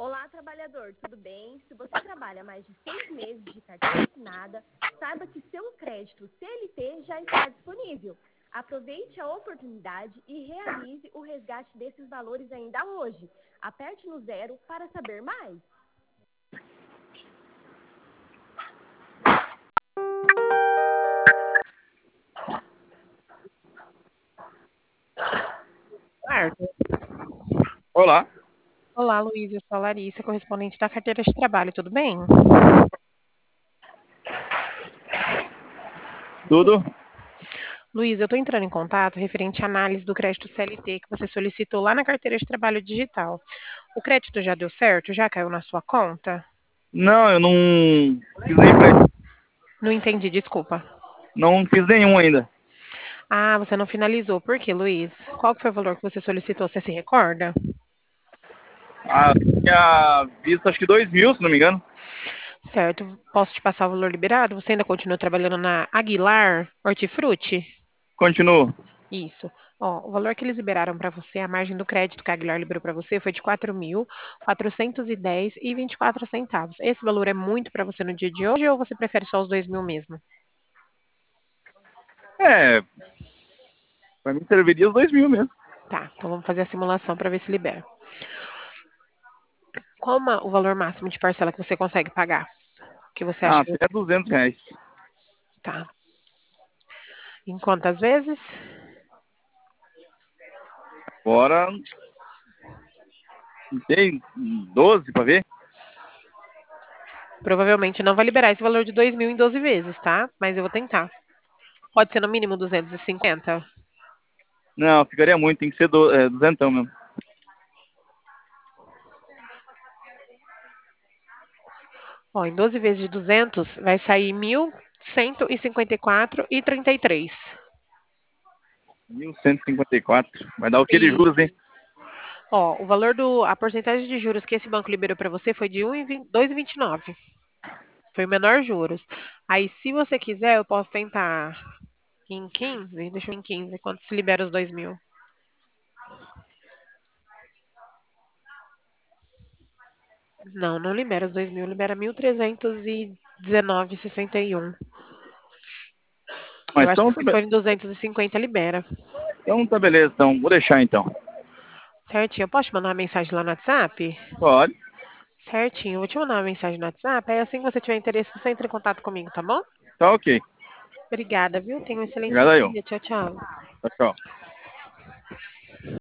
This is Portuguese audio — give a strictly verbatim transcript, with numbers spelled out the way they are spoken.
Olá, trabalhador, tudo bem? Se você trabalha mais de seis meses de carteira assinada, saiba que seu crédito C L T já está disponível. Aproveite a oportunidade e realize o resgate desses valores ainda hoje. Aperte no zero para saber mais. Certo. Olá, Olá, Luiz, eu sou a Larissa, correspondente da carteira de trabalho, tudo bem? tudo? Luiz, eu estou entrando em contato referente à análise do crédito C L T que você solicitou lá na carteira de trabalho digital. O crédito já deu certo? Já caiu na sua conta? Não, eu não fiz nenhum crédito. Não entendi, desculpa. Não fiz nenhum ainda. Ah, você não finalizou. Por quê, Luiz? Qual que foi o valor que você solicitou? Você se recorda? Ah, eu tinha visto acho que dois mil, se não me engano. Certo. Posso te passar o valor liberado? Você ainda continua trabalhando na Aguilar Hortifruti? Continuo. Isso. Ó, o valor que eles liberaram para você, a margem do crédito que a Aguilar liberou para você foi de quatro mil quatrocentos e dez e vinte e quatro centavos. Esse valor é muito para você no dia de hoje ou você prefere só os dois mil mesmo? É, pra mim serviria os dois mil mesmo. Tá, então vamos fazer a simulação para ver se libera. Qual ma- o valor máximo de parcela que você consegue pagar? Que você Ah, acha que até duzentos reais. tá? Em quantas vezes? Agora, tem doze pra ver? Provavelmente não vai liberar esse valor de dois mil em doze vezes, tá? Mas eu vou tentar. Pode ser no mínimo duzentos e cinquenta? Não, ficaria muito, tem que ser do, é, duzentão mesmo. Ó, em doze vezes de duzentos vai sair mil cento e cinquenta e quatro e trinta e três. mil cento e cinquenta e quatro. Vai dar o que de juros, Isso. hein? Ó, o valor do a porcentagem de juros que esse banco liberou para você foi de um e vinte dois e vinte e nove. Foi o menor juros. Aí, se você quiser, eu posso tentar em quinze. Deixa eu ver em quinze, quanto se libera os dois mil. Não, não libera os dois mil, libera mil trezentos e dezenove e sessenta e um. Eu Mas acho que então se tá, be- for em duzentos e cinquenta, libera. então tá beleza, então. Vou deixar então. Certinho. Eu posso te mandar uma mensagem lá no WhatsApp? Pode. Certinho. Eu vou te mandar uma mensagem no WhatsApp. Aí, assim que você tiver interesse, você entra em contato comigo, tá bom? Tá ok. Obrigada, viu? Tenha um excelente Obrigado aí, ó. dia. Tchau, tchau. Tchau, tchau.